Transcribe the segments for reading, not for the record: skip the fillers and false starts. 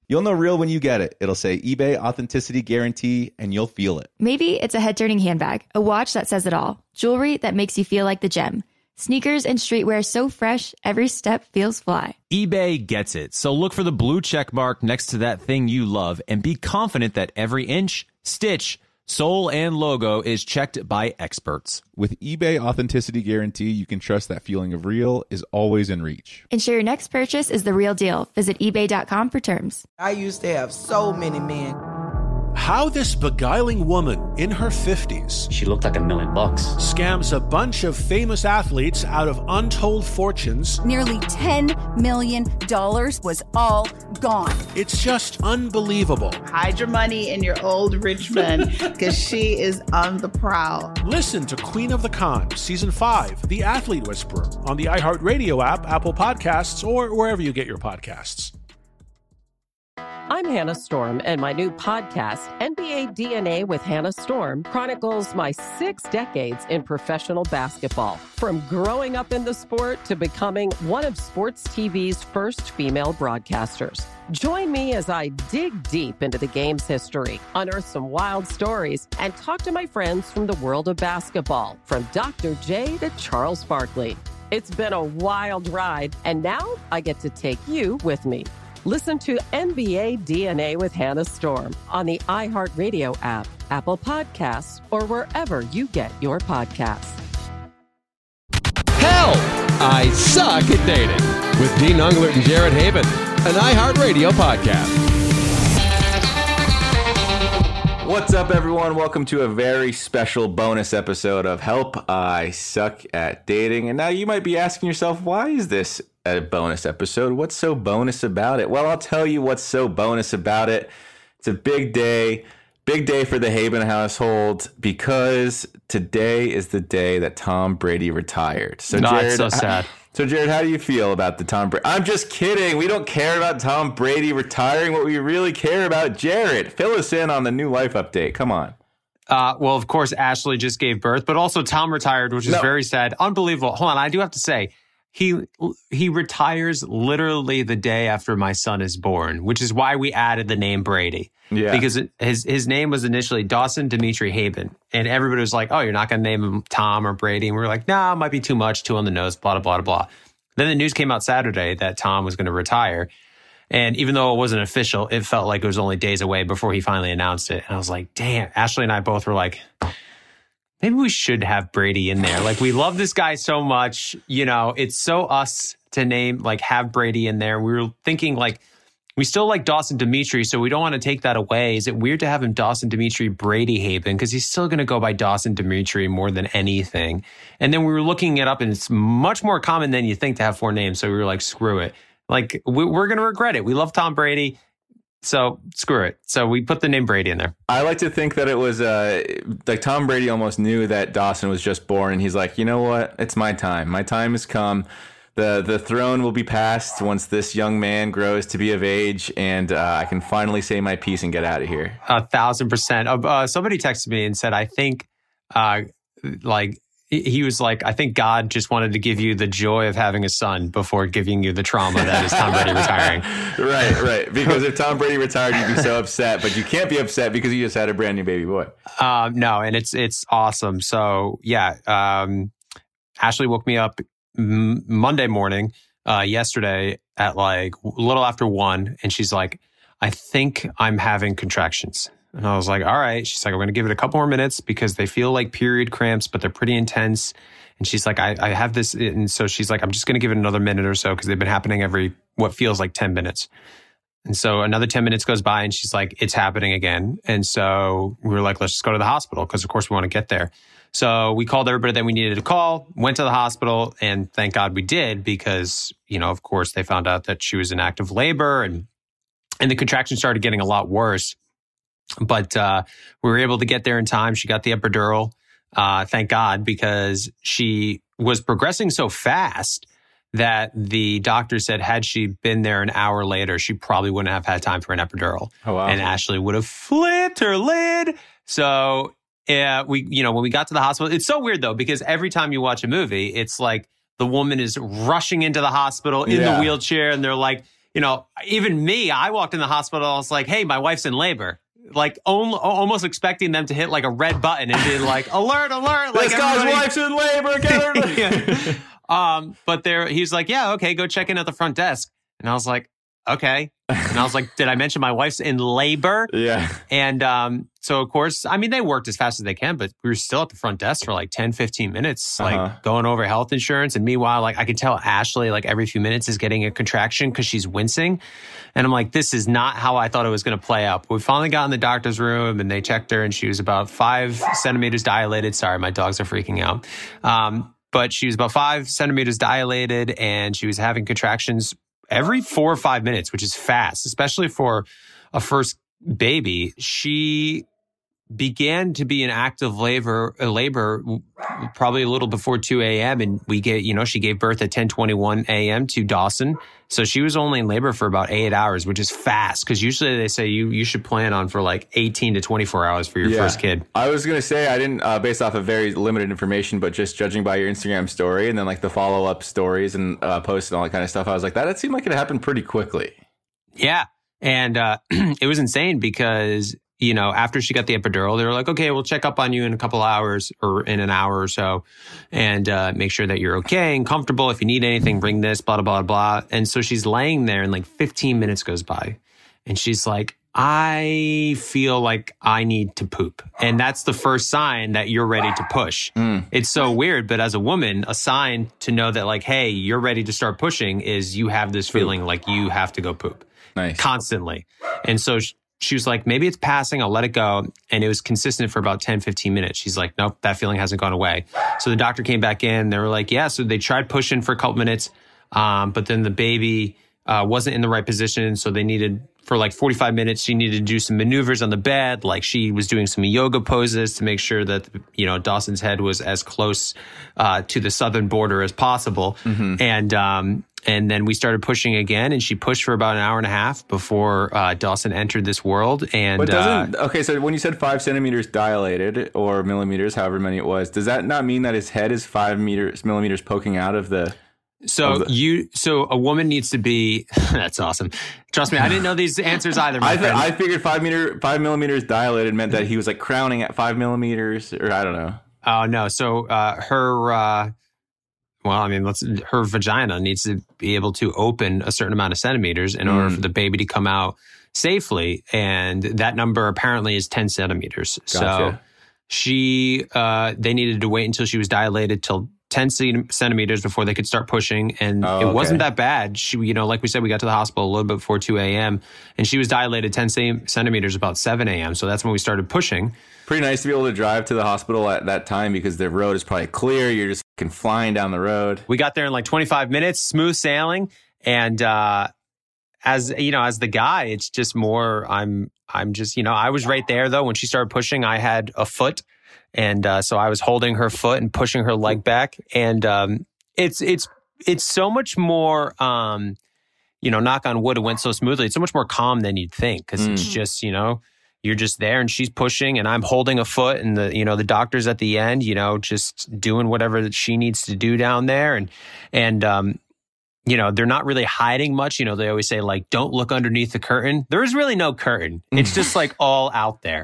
You'll know real when you get it. It'll say eBay Authenticity Guarantee, and you'll feel it. Maybe it's a head-turning handbag, a watch that says it all, jewelry that makes you feel like the gem, sneakers and streetwear so fresh, every step feels fly. eBay gets it. So look for the blue check mark next to that thing you love and be confident that every inch, stitch, sole, and logo is checked by experts. With eBay Authenticity Guarantee, you can trust that feeling of real is always in reach. Ensure your next purchase is the real deal. Visit eBay.com for terms. I used to have so many men. How this beguiling woman in her 50s She looked like $1 million. scams a bunch of famous athletes out of untold fortunes. Nearly $10 million was all gone. It's just unbelievable. Hide your money in your old rich man because she is on the prowl. Listen to Queen of the Con, Season 5, The Athlete Whisperer, on the iHeartRadio app, Apple Podcasts, or wherever you get your podcasts. I'm Hannah Storm, and my new podcast, NBA DNA with Hannah Storm, chronicles my 6 decades in professional basketball. From growing up in the sport to becoming one of sports TV's first female broadcasters. Join me as I dig deep into the game's history, unearth some wild stories, and talk to my friends from the world of basketball, from Dr. J to Charles Barkley. It's been a wild ride, and now I get to take you with me. Listen to NBA DNA with Hannah Storm on the iHeartRadio app, Apple Podcasts, or wherever you get your podcasts. Hell, I Suck at Dating with Dean Unglert and Jared Haben, an iHeartRadio podcast. What's up, everyone? Welcome to a very special bonus episode of Help, I Suck at Dating. And now you might be asking yourself, why is this a bonus episode? What's so bonus about it? Well, I'll tell you what's so bonus about it. It's a big day for the Haben household, because today is the day that Tom Brady retired. So No, Jared, it's so sad. So Jared, how do you feel about the Tom Brady? I'm just kidding. We don't care about Tom Brady retiring. What we really care about, Jared, fill us in on the new life update. Come on. Well, of course, Ashley just gave birth, but also Tom retired, which is very sad. Unbelievable. Hold on. I do have to say, he retires literally the day after my son is born, which is why we added the name Brady. Yeah. Because his name was initially Dawson Dimitri Haben. And everybody was like, oh, you're not going to name him Tom or Brady. And we were like, nah, it might be too much, too on the nose, blah, blah, blah, blah. Then the news came out Saturday that Tom was going to retire. And even though it wasn't official, it felt like it was only days away before he finally announced it. And I was like, damn, Ashley and I both were like, maybe we should have Brady in there. Like, we love this guy so much. You know, it's so us to name, like, have Brady in there. We were thinking, like, we still like Dawson Dimitri, so we don't want to take that away. Is it weird to have him Dawson Dimitri Brady Haben? Because he's still going to go by Dawson Dimitri more than anything. And then we were looking it up, and it's much more common than you think to have 4 names. So we were like, screw it. Like, we're going to regret it. We love Tom Brady. So screw it. So we put the name Brady in there. I like to think that it was like Tom Brady almost knew that Dawson was just born, and he's like, you know what? It's my time. My time has come. The throne will be passed once this young man grows to be of age, and I can finally say my piece and get out of here. 1,000%. Somebody texted me and said, I think, he was like, I think God just wanted to give you the joy of having a son before giving you the trauma that is Tom Brady retiring. Right. Because if Tom Brady retired, you'd be so upset, but you can't be upset because you just had a brand new baby boy. No, and it's awesome. So yeah, Ashley woke me up Monday morning, yesterday at like a little after 1, and she's like, I think I'm having contractions. And I was like, all right. She's like, I'm going to give it a couple more minutes because they feel like period cramps, but they're pretty intense. And she's like, I have this. And so she's like, I'm just going to give it another minute or so because they've been happening every what feels like 10 minutes. And so another 10 minutes goes by and she's like, it's happening again. And so we were like, let's just go to the hospital because, of course, we want to get there. So we called everybody that we needed to call, went to the hospital, and thank God we did because, you know, of course, they found out that she was in active labor and the contractions started getting a lot worse. But we were able to get there in time. She got the epidural, thank God, because she was progressing so fast that the doctor said had she been there an hour later, she probably wouldn't have had time for an epidural. Oh, wow. And Ashley would have flipped her lid. So when we got to the hospital, it's so weird, though, because every time you watch a movie, it's like the woman is rushing into the hospital in the wheelchair and they're like, even me, I walked in the hospital. I was like, hey, my wife's in labor. Like almost expecting them to hit like a red button and be like, alert, alert. Like, this guy's wife's in labor. Get her. But he's like, yeah, okay, go check in at the front desk. And I was like, okay. And I was like, did I mention my wife's in labor? Yeah. And so, of course, I mean, they worked as fast as they can, but we were still at the front desk for like 10, 15 minutes, like going over health insurance. And meanwhile, like I could tell Ashley, like every few minutes is getting a contraction because she's wincing. And I'm like, this is not how I thought it was going to play out. But we finally got in the doctor's room and they checked her and she was about 5 centimeters dilated. Sorry, my dogs are freaking out. But she was about 5 centimeters dilated and she was having contractions every 4 or 5 minutes, which is fast, especially for a first baby. She began to be in active labor probably a little before 2 a.m. And she gave birth at 10:21 a.m. to Dawson. So she was only in labor for about 8 hours, which is fast. Because usually they say you should plan on for like 18 to 24 hours for your first kid. I was going to say, I didn't, based off of very limited information, but just judging by your Instagram story and then like the follow-up stories and posts and all that kind of stuff, I was like, that seemed like it happened pretty quickly. Yeah. And it was insane because, after she got the epidural, they were like, okay, we'll check up on you in a couple hours or in an hour or so and make sure that you're okay and comfortable. If you need anything, bring this, blah, blah, blah. And so she's laying there and like 15 minutes goes by and she's like, I feel like I need to poop. And that's the first sign that you're ready to push. It's so weird. But as a woman, a sign to know that like, hey, you're ready to start pushing is you have this feeling like you have to go poop constantly. And so she was like, maybe it's passing. I'll let it go. And it was consistent for about 10, 15 minutes. She's like, nope, that feeling hasn't gone away. So the doctor came back in. They were like, yeah. So they tried pushing for a couple minutes. But then the baby wasn't in the right position. So they needed, for like 45 minutes, she needed to do some maneuvers on the bed. Like she was doing some yoga poses to make sure that, Dawson's head was as close to the southern border as possible. Mm-hmm. And then we started pushing again, and she pushed for about an hour and a half before Dawson entered this world. And but so when you said 5 centimeters dilated or millimeters, however many it was, does that not mean that his head is 5 millimeters poking out of the? So a woman needs to be. That's awesome. Trust me, I didn't know these answers either. I figured 5 millimeters dilated meant that he was like crowning at 5 millimeters, or I don't know. Oh no. So her vagina needs to be able to open a certain amount of centimeters in order for the baby to come out safely. And that number apparently is 10 centimeters. Gotcha. So they needed to wait until she was dilated till 10 centimeters before they could start pushing. And it wasn't that bad. She, like we said, we got to the hospital a little bit before 2 a.m. and she was dilated 10 centimeters about 7 a.m. So that's when we started pushing. Pretty nice to be able to drive to the hospital at that time because the road is probably clear. You're just fucking flying down the road. We got there in like 25 minutes, smooth sailing. And as the guy, it's just more, I'm just, I was right there though. When she started pushing, I had a foot. And so I was holding her foot and pushing her leg back. And it's so much more, knock on wood, it went so smoothly. It's so much more calm than you'd think because it's just, you're just there and she's pushing and I'm holding a foot and the doctor's at the end, just doing whatever that she needs to do down there. And they're not really hiding much. They always say like, don't look underneath the curtain. There is really no curtain. It's just like all out there.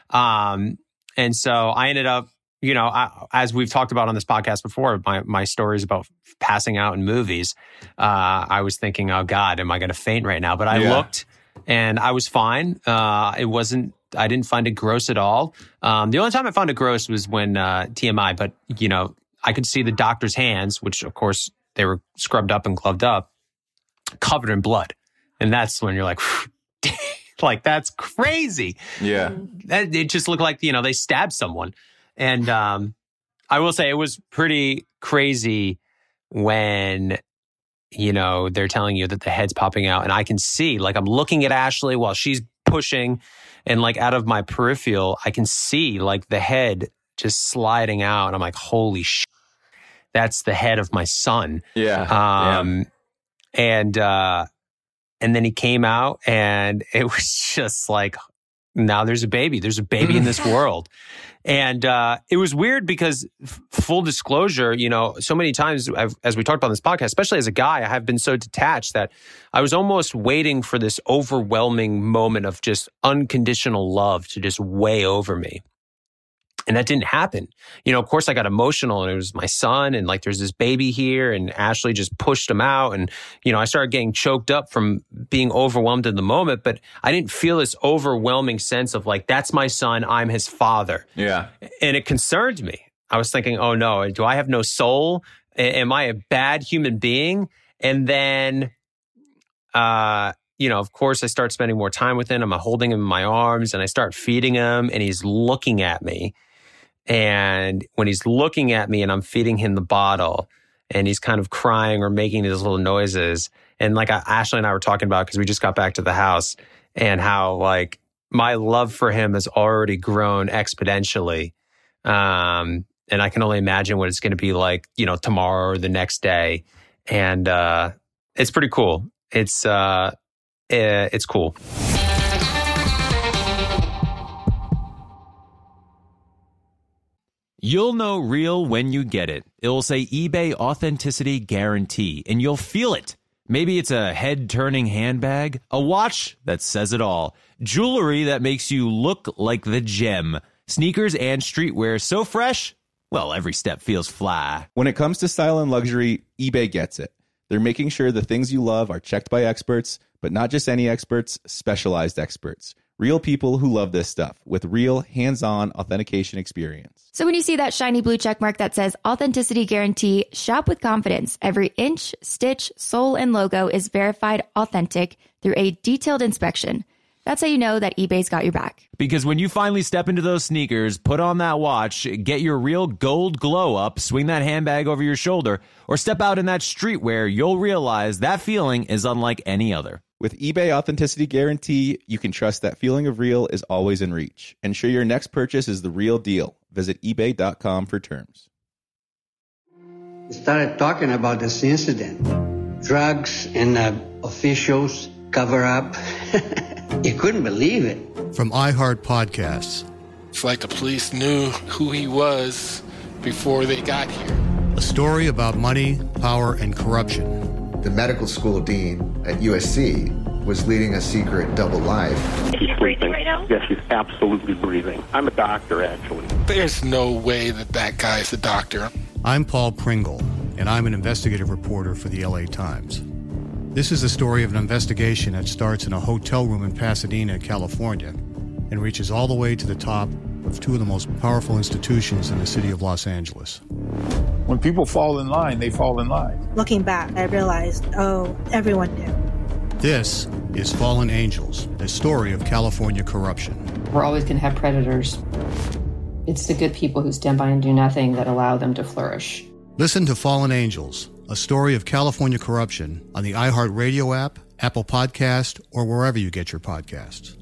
And so I ended up, as we've talked about on this podcast before, my stories about passing out in movies, I was thinking, oh God, am I going to faint right now? But I looked and I was fine. I didn't find it gross at all. The only time I found it gross was when TMI, but I could see the doctor's hands, which of course they were scrubbed up and gloved up, covered in blood. And that's when you're like, like, that's crazy. Yeah. It just looked like, they stabbed someone. And I will say it was pretty crazy when, they're telling you that the head's popping out. And I can see, like, I'm looking at Ashley while she's pushing and like out of my peripheral, I can see like the head just sliding out. And I'm like, holy shit, that's the head of my son. Yeah. And then he came out and it was just like, now there's a baby. There's a baby in this world. And it was weird because, full disclosure, so many times, as we talked about on this podcast, especially as a guy, I have been so detached that I was almost waiting for this overwhelming moment of just unconditional love to just weigh over me. And that didn't happen. Of course, I got emotional, and it was my son, and there's this baby here, and Ashley just pushed him out. And, I started getting choked up from being overwhelmed in the moment, but I didn't feel this overwhelming sense of that's my son, I'm his father. Yeah. And it concerned me. I was thinking, oh no, do I have no soul? Am I a bad human being? And then, of course, I start spending more time with him. I'm holding him in my arms, and I start feeding him, and he's looking at me. And when he's looking at me and I'm feeding him the bottle and he's kind of crying or making these little noises. And Ashley and I were talking about, because we just got back to the house, and how my love for him has already grown exponentially. And I can only imagine what it's going to be like, tomorrow or the next day. And it's pretty cool. It's cool. You'll know real when you get it. It'll say eBay Authenticity Guarantee, and you'll feel it. Maybe it's a head-turning handbag, a watch that says it all, jewelry that makes you look like the gem, sneakers and streetwear so fresh, well, every step feels fly. When it comes to style and luxury, eBay gets it. They're making sure the things you love are checked by experts, but not just any experts, specialized experts. Real people who love this stuff with real hands-on authentication experience. So when you see that shiny blue check mark that says Authenticity Guarantee, shop with confidence. Every inch, stitch, sole, and logo is verified authentic through a detailed inspection. That's how you know that eBay's got your back. Because when you finally step into those sneakers, put on that watch, get your real gold glow up, swing that handbag over your shoulder, or step out in that streetwear, you'll realize that feeling is unlike any other. With eBay Authenticity Guarantee, you can trust that feeling of real is always in reach. Ensure your next purchase is the real deal. Visit ebay.com for terms. We started talking about this incident. Drugs and officials cover up. You couldn't believe it. From iHeart Podcasts. It's like the police knew who he was before they got here. A story about money, power, and corruption. The medical school dean at USC was leading a secret double life. She's breathing right now? Yes, she's absolutely breathing. I'm a doctor, actually. There's no way that guy's a doctor. I'm Paul Pringle, and I'm an investigative reporter for the LA Times. This is the story of an investigation that starts in a hotel room in Pasadena, California, and reaches all the way to the top of two of the most powerful institutions in the city of Los Angeles. When people fall in line, they fall in line. Looking back, I realized, everyone knew. This is Fallen Angels, a story of California corruption. We're always going to have predators. It's the good people who stand by and do nothing that allow them to flourish. Listen to Fallen Angels, a story of California corruption on the iHeart Radio app, Apple Podcast, or wherever you get your podcasts.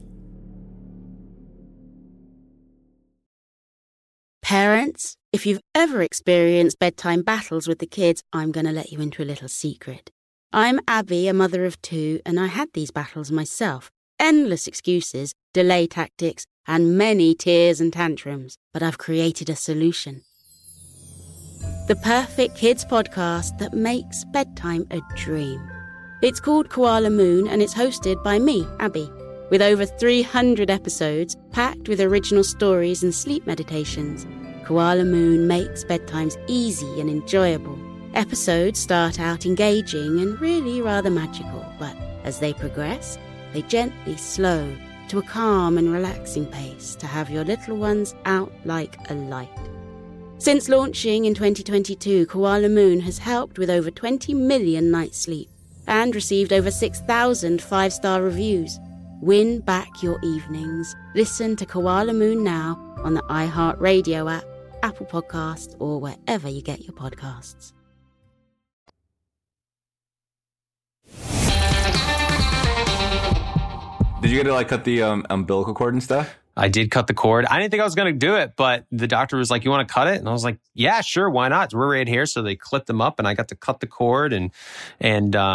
Parents, if you've ever experienced bedtime battles with the kids, I'm going to let you into a little secret. I'm Abby, a mother of 2, and I had these battles myself. Endless excuses, delay tactics, and many tears and tantrums. But I've created a solution. The perfect kids podcast that makes bedtime a dream. It's called Koala Moon, and it's hosted by me, Abby. With over 300 episodes, packed with original stories and sleep meditations, Koala Moon makes bedtimes easy and enjoyable. Episodes start out engaging and really rather magical, but as they progress, they gently slow to a calm and relaxing pace to have your little ones out like a light. Since launching in 2022, Koala Moon has helped with over 20 million nights' sleep and received over 6,000 5-star reviews. Win back your evenings. Listen to Koala Moon now on the iHeart Radio app, Apple Podcasts, or wherever you get your podcasts. Did you get to cut the umbilical cord and stuff? I did cut the cord. I didn't think I was going to do it, but the doctor was like, "You want to cut it?" And I was like, "Yeah, sure, why not? We're right here." So they clipped them up, and I got to cut the cord, and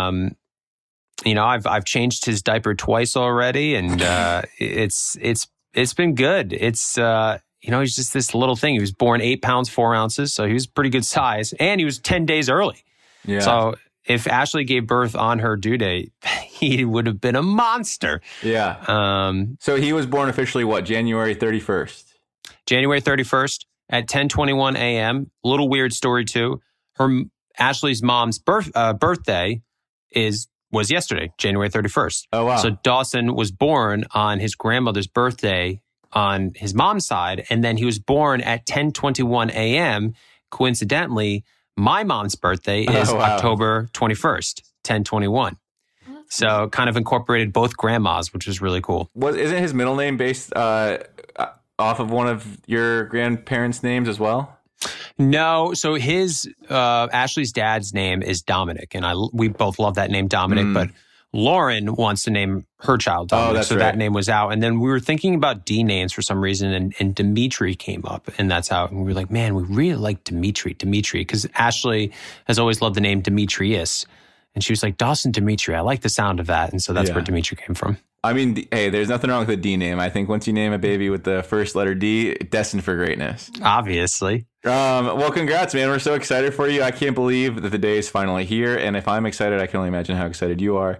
I've changed his diaper twice already, and it's It's been good. It's, he's just this little thing. He was born 8 pounds, 4 ounces. So he was pretty good size. And he was 10 days early. Yeah. So if Ashley gave birth on her due date, he would have been a monster. Yeah. So he was born officially, January 31st? January 31st at 10:21 a.m. A little weird story, too. Ashley's mom's birthday was yesterday, January 31st. Oh, wow. So Dawson was born on his grandmother's birthday on his mom's side, and then he was born at 10:21 a.m. Coincidentally, my mom's birthday is October 21st, 10/21. So kind of incorporated both grandmas, which is really cool. Isn't his middle name based off of one of your grandparents' names as well? No. So his Ashley's dad's name is Dominic, and we both love that name, Dominic. But Lauren wants to name her child Dominic, so that name was out. And then we were thinking about D names for some reason, and Dimitri came up, and that's how. And we were like, man, we really like Dimitri, because Ashley has always loved the name Demetrius, and she was like, Dawson Dimitri. I like the sound of that, and so that's where Dimitri came from. I mean, hey, there's nothing wrong with a D name. I think once you name a baby with the first letter D, destined for greatness. Obviously. Well, congrats, man. We're so excited for you. I can't believe that the day is finally here. And if I'm excited, I can only imagine how excited you are.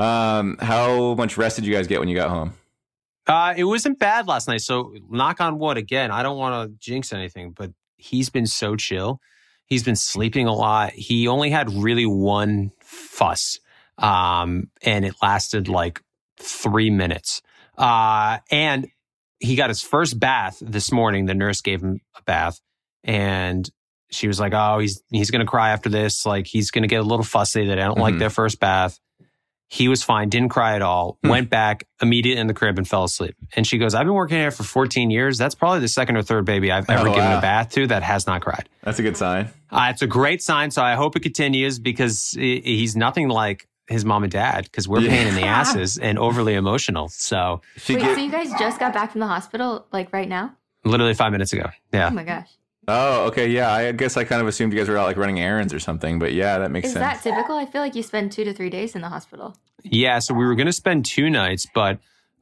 How much rest did you guys get when you got home? It wasn't bad last night. So knock on wood again. I don't want to jinx anything, but he's been so chill. He's been sleeping a lot. He only had really one fuss. And it lasted like 3 minutes. And he got his first bath this morning. The nurse gave him a bath, and she was like, oh, he's going to cry after this. Like, he's going to get a little fussy that I don't like their first bath. He was fine, didn't cry at all, went back immediately in the crib and fell asleep. And she goes, I've been working here for 14 years. That's probably the second or third baby I've ever given a bath to that has not cried. That's a good sign. It's a great sign. So I hope it continues, because he's nothing like his mom and dad, because we're pain in the asses and overly emotional. So so you guys just got back from the hospital, like right now? Literally 5 minutes ago. Yeah. Oh my gosh. Oh, okay. Yeah. I guess I kind of assumed you guys were out like running errands or something, but yeah, that makes sense. Is that typical? I feel like you spend 2 to 3 days in the hospital. Yeah. So we were going to spend 2 nights, but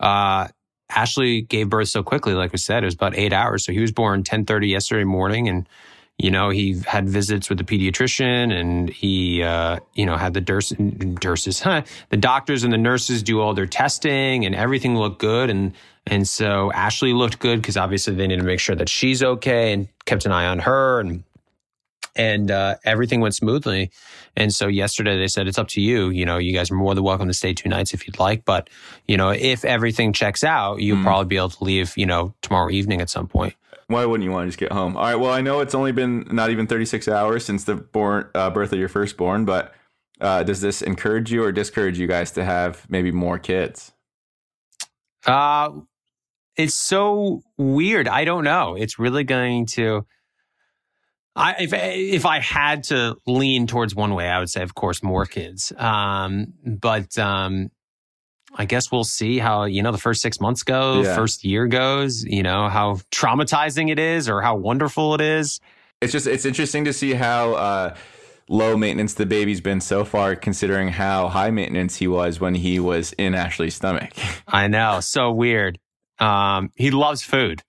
Ashley gave birth so quickly. Like we said, it was about 8 hours. So he was born 10:30 yesterday morning, and he had visits with the pediatrician, and he, had the the doctors and the nurses do all their testing, and everything looked good. And so Ashley looked good, because obviously they needed to make sure that she's okay, and kept an eye on her, and everything went smoothly. And so yesterday they said, it's up to you. You guys are more than welcome to stay 2 nights if you'd like. But, if everything checks out, you'll probably be able to leave, tomorrow evening at some point. Why wouldn't you want to just get home? All right. Well, I know it's only been not even 36 hours since the birth of your firstborn, but does this encourage you or discourage you guys to have maybe more kids? It's so weird. I don't know. It's really going to. If I had to lean towards one way, I would say, of course, more kids. But I guess we'll see how, the first 6 months go, first year goes, how traumatizing it is or how wonderful it is. It's interesting to see how low maintenance the baby's been so far, considering how high maintenance he was when he was in Ashley's stomach. I know. So weird. He loves food,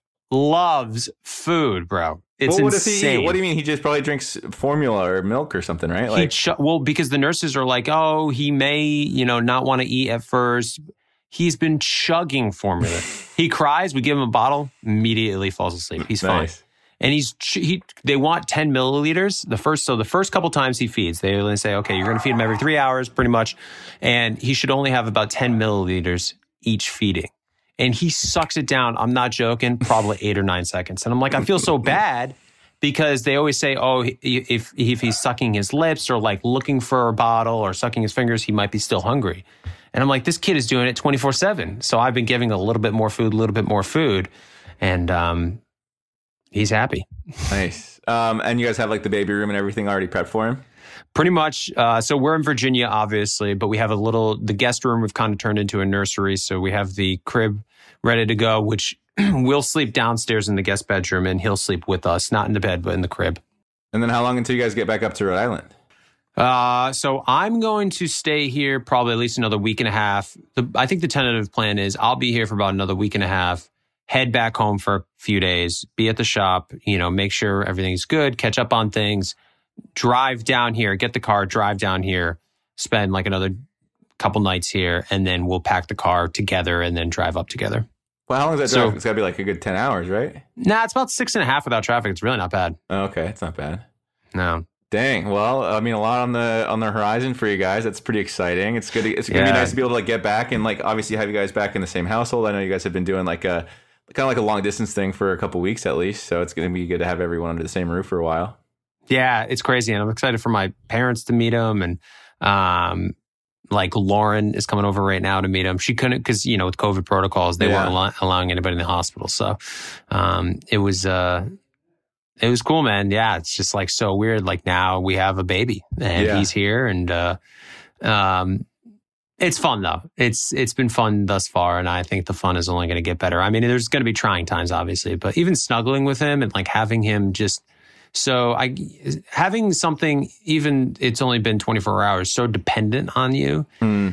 bro. It's insane. What do you mean? He just probably drinks formula or milk or something, right? Because the nurses are like, oh, he may, not want to eat at first. He's been chugging formula. He cries. We give him a bottle, immediately falls asleep. He's fine. And they want 10 milliliters. The first couple times he feeds, they only say, okay, you're going to feed him every 3 hours, pretty much. And he should only have about 10 milliliters each feeding. And he sucks it down. I'm not joking. Probably 8 or 9 seconds. And I'm like, I feel so bad, because they always say, oh, if he's sucking his lips or like looking for a bottle or sucking his fingers, he might be still hungry. And I'm like, this kid is doing it 24/7. So I've been giving a little bit more food, and he's happy. Nice. And you guys have like the baby room and everything already prepped for him? Pretty much. So we're in Virginia, obviously, but we have the guest room we've kind of turned into a nursery. So we have the crib ready to go, which we'll sleep downstairs in the guest bedroom, and he'll sleep with us, not in the bed, but in the crib. And then how long until you guys get back up to Rhode Island? So I'm going to stay here probably at least another week and a half. I think the tentative plan is I'll be here for about another week and a half, head back home for a few days, be at the shop, make sure everything's good, catch up on things, drive down here, get the car, drive down here, spend like another couple nights here, and then we'll pack the car together and then drive up together. Well, how long is that drive? It's got to be like a good 10 hours, right? Nah, it's about 6.5 without traffic. It's really not bad. Oh, okay, it's not bad. No. Dang. Well, I mean, a lot on the horizon for you guys. That's pretty exciting. It's good. It's gonna be nice to be able to like get back and like obviously have you guys back in the same household. I know you guys have been doing like a kind of like a long distance thing for a couple weeks at least. So it's gonna be good to have everyone under the same roof for a while. Yeah, it's crazy, and I'm excited for my parents to meet them, and like Lauren is coming over right now to meet him. She couldn't because with COVID protocols, they weren't allowing anybody in the hospital. So it was cool, man. Yeah, it's just like so weird. Like now we have a baby and he's here, and it's fun though. It's been fun thus far, and I think the fun is only going to get better. I mean, there's going to be trying times, obviously, but even snuggling with him and like having him just having something, even it's only been 24 hours, so dependent on you,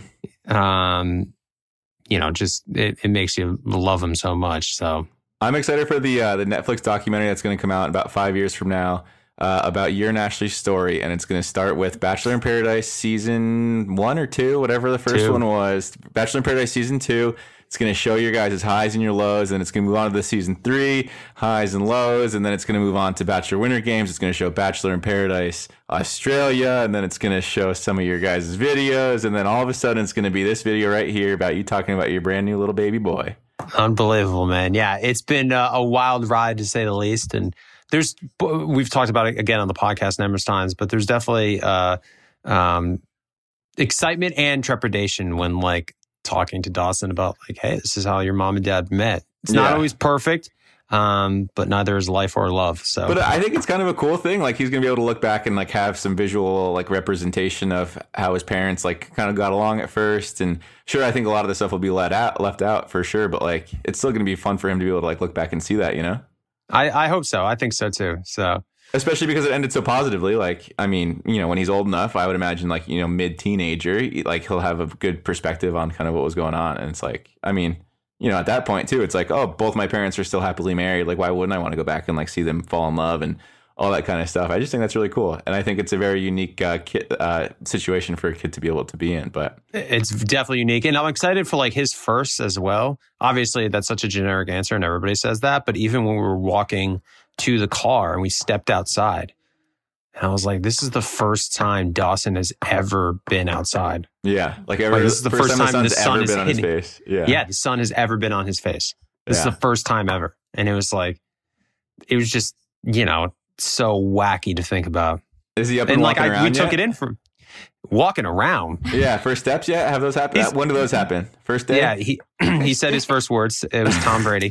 just it makes you love him so much. So. I'm excited for the Netflix documentary that's going to come out in about 5 years from now about your and Ashley's story, and it's going to start with Bachelor in Paradise season 1 or 2, whatever the first one was. Bachelor in Paradise season 2. It's going to show your guys' highs and your lows, and it's going to move on to the season 3 highs and lows, and then it's going to move on to Bachelor Winter Games. It's going to show Bachelor in Paradise Australia, and then it's going to show some of your guys' videos, and then all of a sudden it's going to be this video right here about you talking about your brand new little baby boy. Unbelievable, man. Yeah, it's been a wild ride to say the least. And we've talked about it again on the podcast numerous times, but there's definitely excitement and trepidation when like talking to Dawson about like, hey, this is how your mom and dad met. It's not always perfect, but neither is life or love. So, but I think it's kind of a cool thing. Like he's gonna be able to look back and like have some visual like representation of how his parents like kind of got along at first. And sure, I think a lot of the stuff will be left out for sure. But like, it's still gonna be fun for him to be able to like look back and see that. I hope so. I think so too. So. Especially because it ended so positively. Like, I mean, when he's old enough, I would imagine like, mid-teenager, like he'll have a good perspective on kind of what was going on. And it's like, I mean, at that point too, it's like, oh, both my parents are still happily married. Like, why wouldn't I want to go back and like see them fall in love and all that kind of stuff? I just think that's really cool. And I think it's a very unique situation for a kid to be able to be in. But it's definitely unique. And I'm excited for like his first as well. Obviously, that's such a generic answer and everybody says that. But even when we were walking to the car and we stepped outside, and I was like, this is the first time Dawson has ever been outside. Yeah. Like this is the first time the sun has been on his face. Yeah. The sun has ever been on his face. This is the first time ever. And it was just, so wacky to think about. Is he up and walking around? We took it in from walking around. Yeah. First steps yet? Have those happened? When do those happen? First day? Yeah. He said his first words. It was Tom Brady.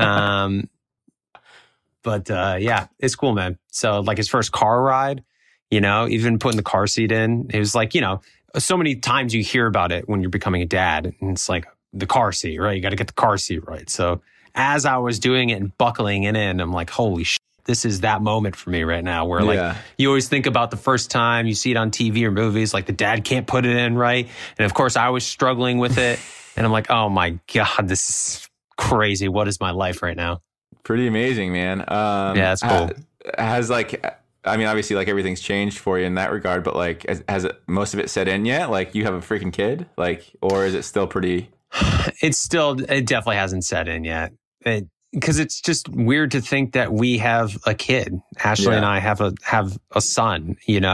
But it's cool, man. So like his first car ride, even putting the car seat in, it was like, so many times you hear about it when you're becoming a dad, and it's like the car seat, right? You got to get the car seat right. So as I was doing it and buckling it in, I'm like, holy shit, this is that moment for me right now where like you always think about the first time you see it on TV or movies, like the dad can't put it in right. And of course I was struggling with it, and I'm like, oh my God, this is crazy. What is my life right now? Pretty amazing, man. That's cool. Has obviously like everything's changed for you in that regard, but like has most of it set in yet? Like you have a freaking kid, like, or is it still pretty? It definitely hasn't set in yet. Because it's just weird to think that we have a kid. Ashley and I have a son,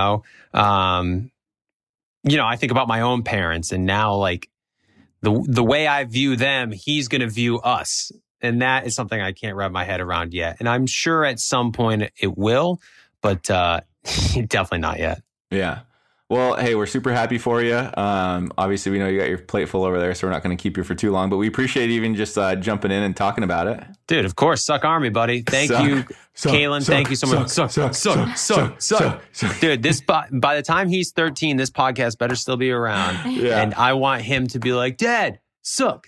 I think about my own parents, and now like the way I view them, he's going to view us. And that is something I can't wrap my head around yet. And I'm sure at some point it will, but definitely not yet. Yeah. Well, hey, we're super happy for you. Obviously, we know you got your plate full over there, so we're not going to keep you for too long. But we appreciate even just jumping in and talking about it. Dude, of course. Suck Army, buddy. Thank you, Kaylin. Thank you so much. Suck. Dude, by the time he's 13, this podcast better still be around. Yeah. And I want him to be like, Dad, suck.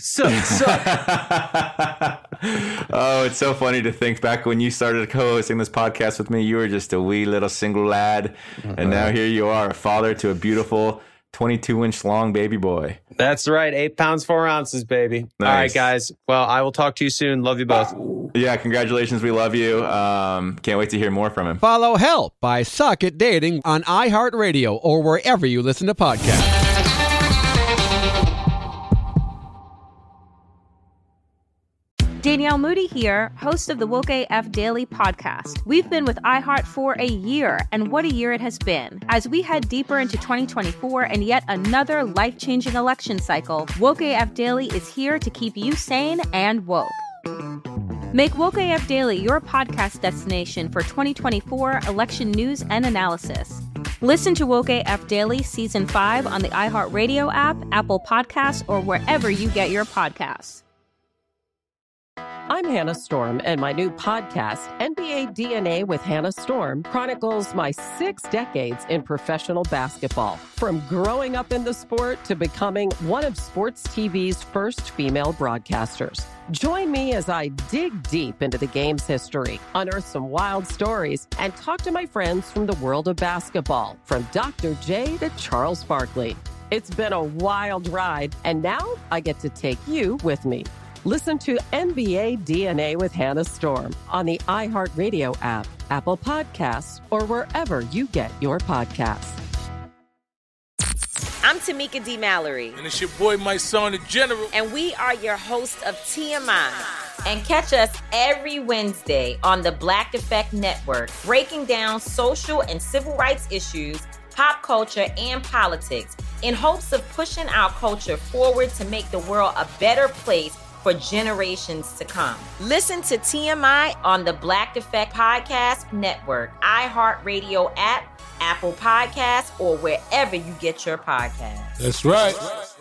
Oh, it's so funny to think back when you started co-hosting this podcast with me. You were just a wee little single lad, and now here you are, a father to a beautiful 22-inch long baby boy. That's right. 8 pounds, 4 ounces, baby. Nice. All right, guys. Well, I will talk to you soon. Love you both. Yeah, congratulations. We love you. Can't wait to hear more from him. Follow Help I Suck at Dating on iHeartRadio or wherever you listen to podcasts. Danielle Moody here, host of the Woke AF Daily podcast. We've been with iHeart for a year, and what a year it has been. As we head deeper into 2024 and yet another life-changing election cycle, Woke AF Daily is here to keep you sane and woke. Make Woke AF Daily your podcast destination for 2024 election news and analysis. Listen to Woke AF Daily Season 5 on the iHeartRadio app, Apple Podcasts, or wherever you get your podcasts. I'm Hannah Storm, and my new podcast, NBA DNA with Hannah Storm, chronicles my 6 decades in professional basketball. From growing up in the sport to becoming one of sports TV's first female broadcasters. Join me as I dig deep into the game's history, unearth some wild stories, and talk to my friends from the world of basketball, from Dr. J to Charles Barkley. It's been a wild ride, and now I get to take you with me. Listen to NBA DNA with Hannah Storm on the iHeartRadio app, Apple Podcasts, or wherever you get your podcasts. I'm Tamika D. Mallory. And it's your boy, my son, the General. And we are your hosts of TMI. And catch us every Wednesday on the Black Effect Network, breaking down social and civil rights issues, pop culture, and politics in hopes of pushing our culture forward to make the world a better place for generations to come. Listen to TMI on the Black Effect Podcast Network, iHeartRadio app, Apple Podcasts, or wherever you get your podcasts. That's right.